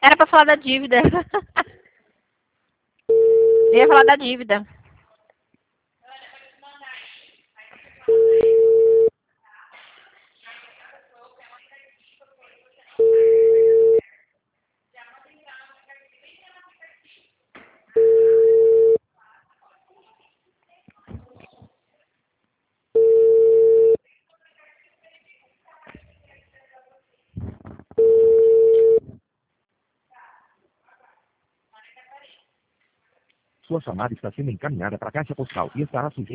Era pra falar da dívida. Eu ia falar da dívida. Sua chamada está sendo encaminhada para a caixa postal e estará sujeita